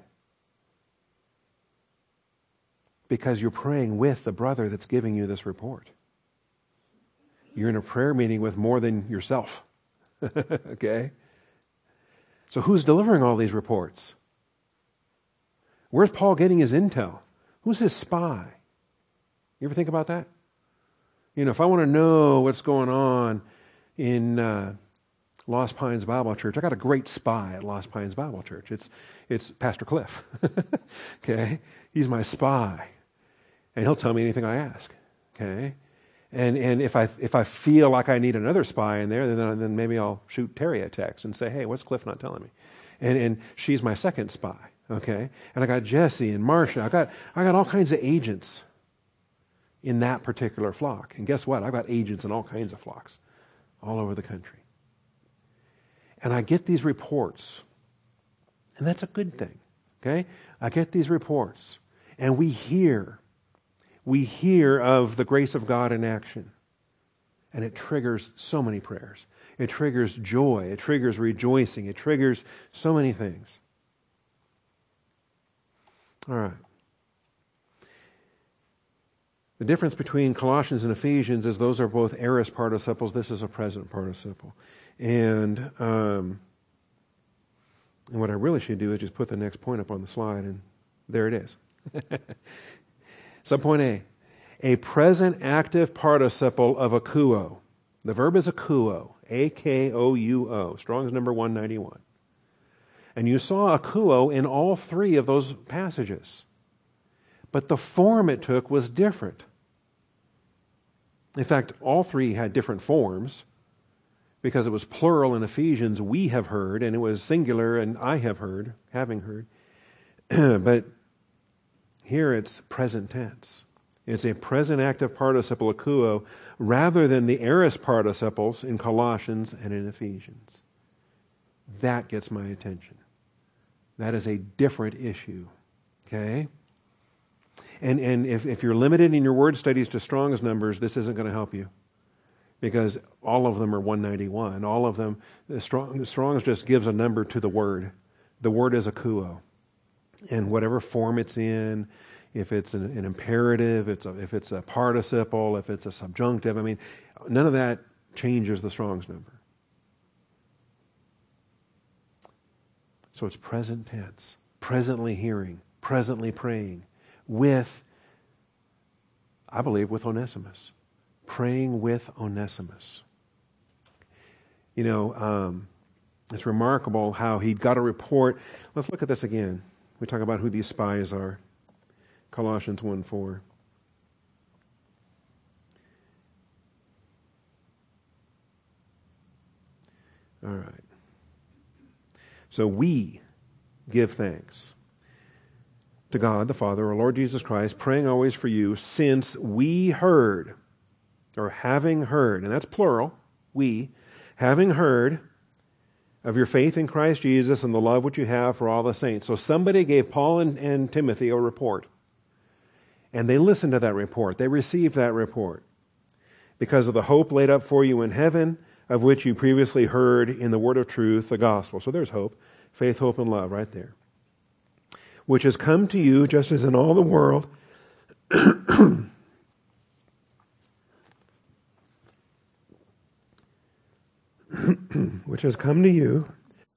Because you're praying with the brother that's giving you this report. You're in a prayer meeting with more than yourself. Okay? So who's delivering all these reports? Where's Paul getting his intel? Who's his spy? You ever think about that? You know, if I want to know what's going on in uh, Lost Pines Bible Church, I got a great spy at Lost Pines Bible Church. It's it's Pastor Cliff. Okay? He's my spy. And he'll tell me anything I ask. Okay? And and if I if I feel like I need another spy in there, then then maybe I'll shoot Terry a text and say, hey, what's Cliff not telling me? And and she's my second spy. Okay? And I got Jesse and Marcia. I got I got all kinds of agents in that particular flock. And guess what? I've got agents in all kinds of flocks all over the country. And I get these reports. And that's a good thing. Okay? I get these reports. And we hear. We hear of the grace of God in action. And it triggers so many prayers. It triggers joy. It triggers rejoicing. It triggers so many things. All right. The difference between Colossians and Ephesians is those are both aorist participles. This is a present participle. And, um, and what I really should do is just put the next point up on the slide, and there it is. Subpoint A, a present active participle of akuo. The verb is akuo, A K O U O, Strong's number one ninety-one. And you saw akuo in all three of those passages. But the form it took was different. In fact, all three had different forms because it was plural in Ephesians, we have heard, and it was singular, and I have heard, having heard. But here it's present tense. It's a present active participle, akuo, rather than the aorist participles in Colossians and in Ephesians. That gets my attention. That is a different issue. Okay? And and if, if you're limited in your word studies to Strong's numbers, this isn't going to help you. Because all of them are one ninety-one. All of them, the Strong, Strong's just gives a number to the word. The word is akuo. and whatever form it's in, if it's an, an imperative, it's a, if it's a participle, if it's a subjunctive, I mean, none of that changes the Strong's number. So it's present tense, presently hearing, presently praying, with, I believe, with Onesimus. Praying with Onesimus. You know, um, it's remarkable how he got a report. Let's look at this again. We talk about who these spies are. Colossians one four. All right. So we give thanks to God the Father, our Lord Jesus Christ, praying always for you, since we heard, or having heard, and that's plural, we, having heard of your faith in Christ Jesus and the love which you have for all the saints. So somebody gave Paul and, and Timothy a report. And they listened to that report. They received that report. Because of the hope laid up for you in heaven, of which you previously heard in the word of truth, the gospel. So there's hope. Faith, hope, and love right there. Which has come to you just as in all the world. which has come to you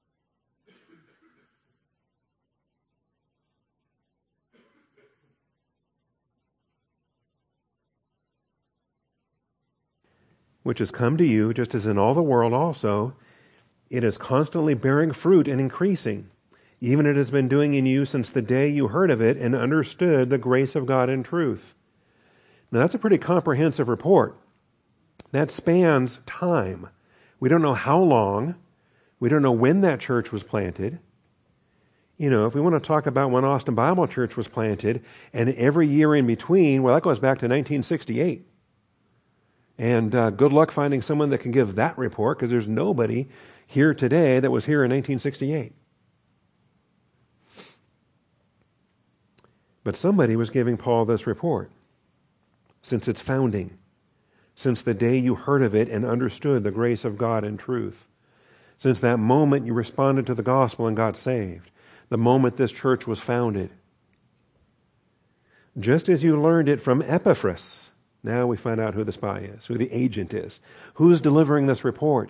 which has come to you just as in all the world also, it is constantly bearing fruit and increasing, even it has been doing in you since the day you heard of it and understood the grace of God in truth. Now that's a pretty comprehensive report. That spans time. We don't know how long. We don't know when that church was planted. You know, if we want to talk about when Austin Bible Church was planted, and every year in between, well, that goes back to nineteen sixty-eight. And uh, good luck finding someone that can give that report, because there's nobody here today that was here in nineteen sixty-eight. But somebody was giving Paul this report since its founding, since the day you heard of it and understood the grace of God in truth, since that moment you responded to the gospel and got saved, the moment this church was founded. Just as you learned it from Epaphras, now we find out who the spy is, who the agent is, who's delivering this report.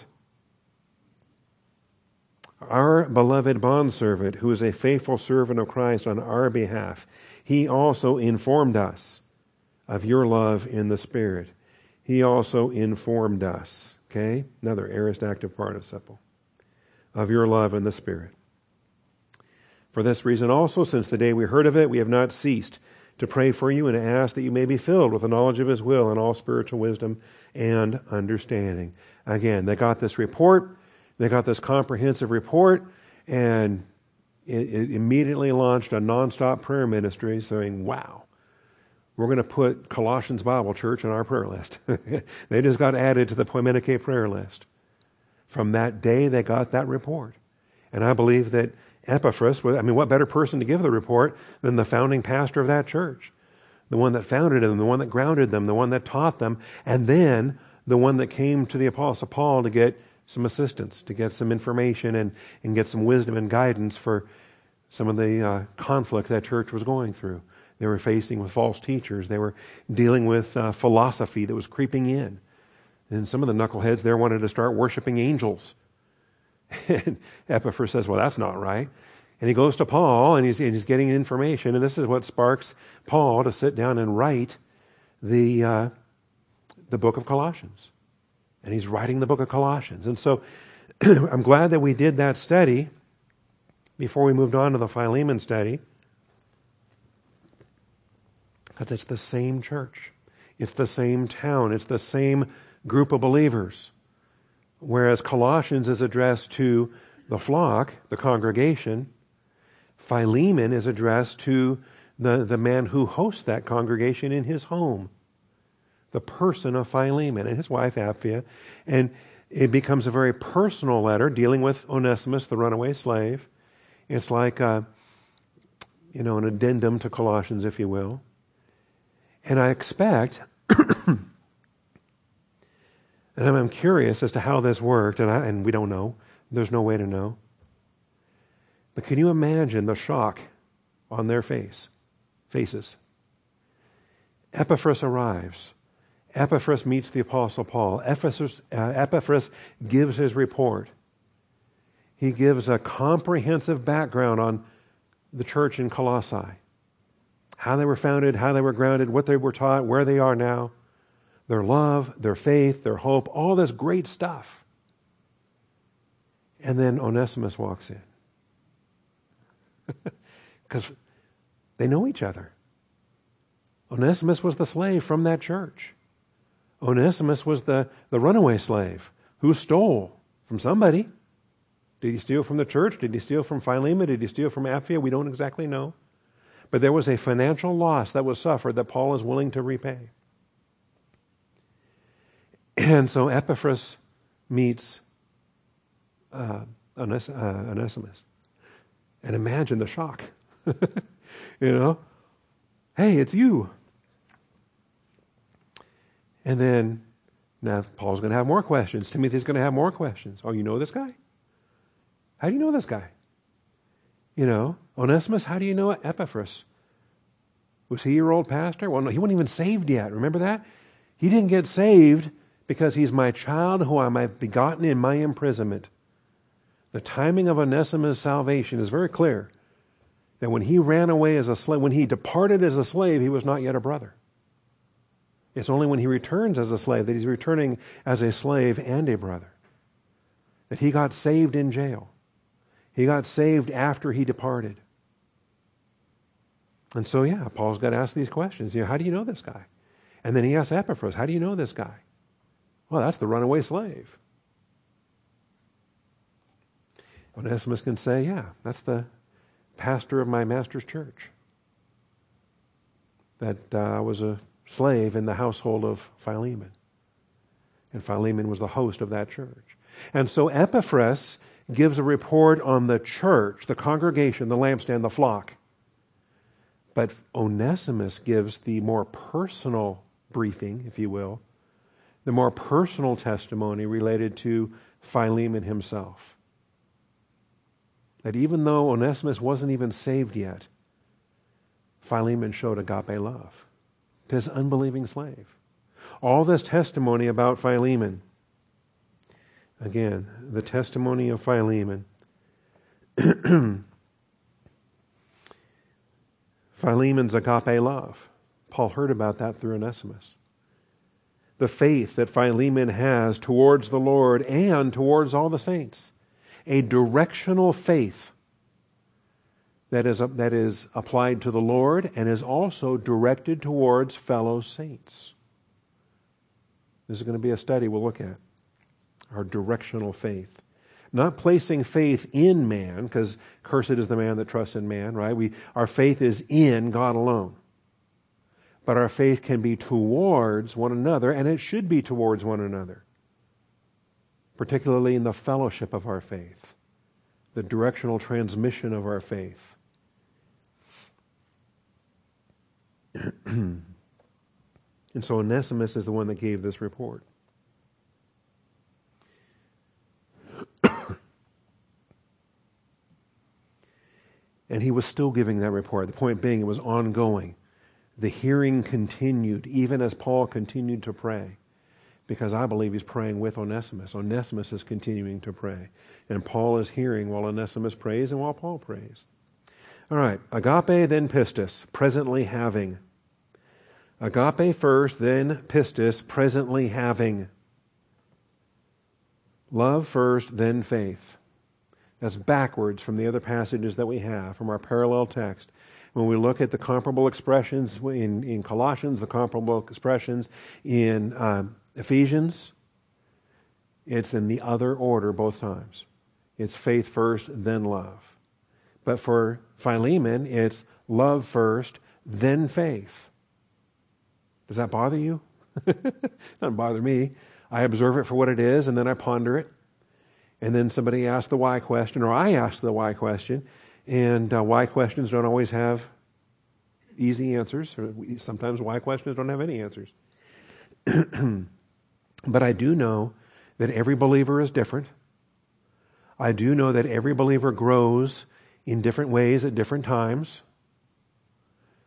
Our beloved bondservant, who is a faithful servant of Christ on our behalf, he also informed us of your love in the Spirit. He also informed us, okay? Another aorist active participle. Of your love in the Spirit. For this reason also, since the day we heard of it, we have not ceased to pray for you and to ask that you may be filled with the knowledge of His will and all spiritual wisdom and understanding. Again, they got this report, they got this comprehensive report, and it, it immediately launched a nonstop prayer ministry saying, wow, we're going to put Colossians Bible Church on our prayer list. They just got added to the Poimenike prayer list. From that day, they got that report. And I believe that Epaphras, I mean, what better person to give the report than the founding pastor of that church? The one that founded them, the one that grounded them, the one that taught them, and then the one that came to the Apostle Paul to get some assistance, to get some information and, and get some wisdom and guidance for some of the uh, conflict that church was going through. They were facing with false teachers. They were dealing with uh, philosophy that was creeping in. And some of the knuckleheads there wanted to start worshiping angels. And Epaphras says, well, that's not right. And he goes to Paul, and he's, and he's getting information, and this is what sparks Paul to sit down and write the, uh, the book of Colossians. And he's writing the book of Colossians. And so I'm glad that we did that study before we moved on to the Philemon study, because it's the same church. It's the same town. It's the same group of believers. Whereas Colossians is addressed to the flock, the congregation, Philemon is addressed to the, the man who hosts that congregation in his home. The person of Philemon and his wife Apphia. And it becomes a very personal letter dealing with Onesimus, the runaway slave. It's like a, you know, an addendum to Colossians, if you will. And I expect... And I'm curious as to how this worked, and, I, and we don't know. There's no way to know. But can you imagine the shock on their face, faces. Epaphras arrives. Epaphras meets the Apostle Paul. Epaphras, uh, Epaphras gives his report. He gives a comprehensive background on the church in Colossae. How they were founded, how they were grounded, what they were taught, where they are now. Their love, their faith, their hope, all this great stuff. And then Onesimus walks in. Because they know each other. Onesimus was the slave from that church. Onesimus was the, the runaway slave who stole from somebody. Did he steal from the church? Did he steal from Philemon? Did he steal from Apphia? We don't exactly know. But there was a financial loss that was suffered that Paul is willing to repay. And so Epaphras meets uh, Ones- uh, Onesimus. And imagine the shock. You know? Hey, it's you. And then, now Paul's going to have more questions. Timothy's going to have more questions. Oh, you know this guy? How do you know this guy? You know, Onesimus, how do you know Epaphras? Was he your old pastor? Well, no, he wasn't even saved yet. Remember that? He didn't get saved because he's my child who I have begotten in my imprisonment. The timing of Onesimus' salvation is very clear. That when he ran away as a slave, when he departed as a slave, he was not yet a brother. It's only when he returns as a slave that he's returning as a slave and a brother. That he got saved in jail. He got saved after he departed. And so, yeah, Paul's got to ask these questions. You know, how do you know this guy? And then he asks Epaphras, how do you know this guy? Well, that's the runaway slave. Onesimus can say, yeah, that's the pastor of my master's church. That uh, was a slave in the household of Philemon. And Philemon was the host of that church. And so Epaphras gives a report on the church, the congregation, the lampstand, the flock. But Onesimus gives the more personal briefing, if you will, the more personal testimony related to Philemon himself. That even though Onesimus wasn't even saved yet, Philemon showed agape love to his unbelieving slave. All this testimony about Philemon. Again, the testimony of Philemon. Philemon's agape love. Paul heard about that through Onesimus. The faith that Philemon has towards the Lord and towards all the saints. A directional faith that is, that is applied to the Lord and is also directed towards fellow saints. This is going to be a study we'll look at. Our directional faith. Not placing faith in man, because cursed is the man that trusts in man, right? We, our faith is in God alone. But our faith can be towards one another, and it should be towards one another. Particularly in the fellowship of our faith. The directional transmission of our faith. And so Onesimus is the one that gave this report. And he was still giving that report. The point being, it was ongoing. The hearing continued, even as Paul continued to pray. Because I believe he's praying with Onesimus. Onesimus is continuing to pray. And Paul is hearing while Onesimus prays and while Paul prays. All right, agape, then pistis, presently having. Agape first, then pistis, presently having. Love first, then faith. That's backwards from the other passages that we have from our parallel text. When we look at the comparable expressions in, in Colossians, the comparable expressions in uh, Ephesians, it's in the other order both times. It's faith first, then love. But for Philemon, it's love first, then faith. Does that bother you? Doesn't bother me. I observe it for what it is, and then I ponder it. And then somebody asks the why question, or I ask the why question, and uh, why questions don't always have easy answers. Or sometimes why questions don't have any answers. But I do know that every believer is different. I do know that every believer grows in different ways at different times.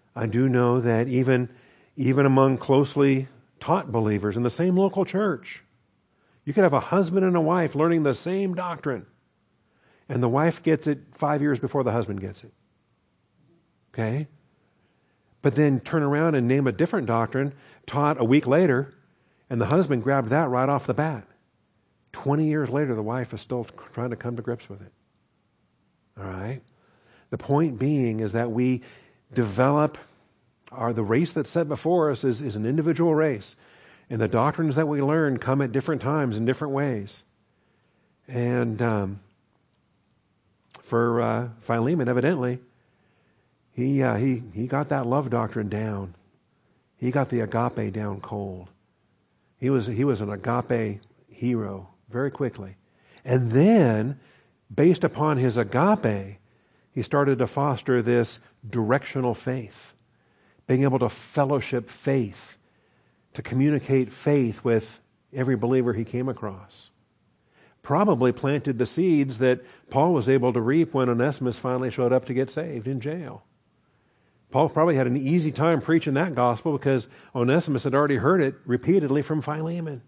I do know that even, even among closely taught believers in the same local church, you could have a husband and a wife learning the same doctrine, and the wife gets it five years before the husband gets it. Okay? But then turn around and name a different doctrine taught a week later, and the husband grabbed that right off the bat. Twenty years later, the wife is still trying to come to grips with it. All right? The point being is that we develop our, the race that's set before us is, is an individual race. And the doctrines that we learn come at different times in different ways. And um, for uh, Philemon, evidently, he, uh, he, he got that love doctrine down. He got the agape down cold. He was, he was an agape hero very quickly. And then, based upon his agape, he started to foster this directional faith, being able to fellowship faith, to communicate faith with every believer he came across. Probably planted the seeds that Paul was able to reap when Onesimus finally showed up to get saved in jail. Paul probably had an easy time preaching that gospel because Onesimus had already heard it repeatedly from Philemon.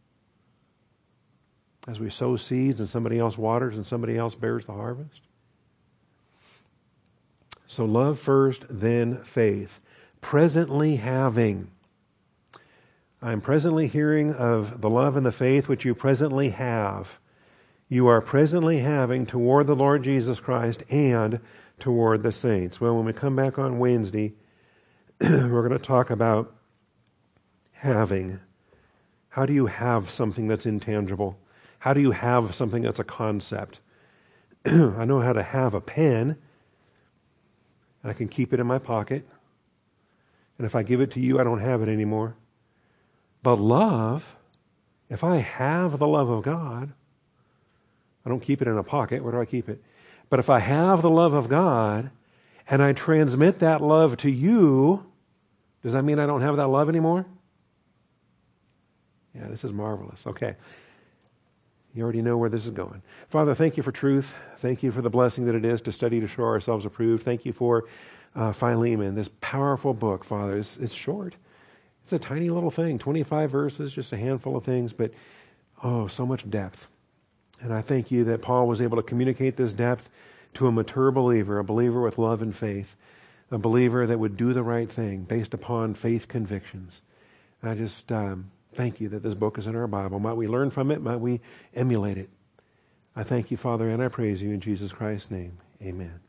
As we sow seeds and somebody else waters and somebody else bears the harvest. So love first, then faith. Presently having. I am presently hearing of the love and the faith which you presently have. You are presently having toward the Lord Jesus Christ and toward the saints. Well, when we come back on Wednesday, we're going to talk about having. How do you have something that's intangible? How do you have something that's a concept? I know how to have a pen, and I can keep it in my pocket. And if I give it to you, I don't have it anymore. But love, if I have the love of God, I don't keep it in a pocket. Where do I keep it? But if I have the love of God, and I transmit that love to you, does that mean I don't have that love anymore? Yeah, this is marvelous. Okay. You already know where this is going. Father, thank you for truth. Thank you for the blessing that it is to study to show ourselves approved. Thank you for uh, Philemon, this powerful book, Father. It's, it's short. It's a tiny little thing, twenty-five verses, just a handful of things, but oh, so much depth. And I thank you that Paul was able to communicate this depth to a mature believer, a believer with love and faith, a believer that would do the right thing based upon faith convictions. I just um, thank you that this book is in our Bible. Might we learn from it? Might we emulate it? I thank you, Father, and I praise you in Jesus Christ's name. Amen.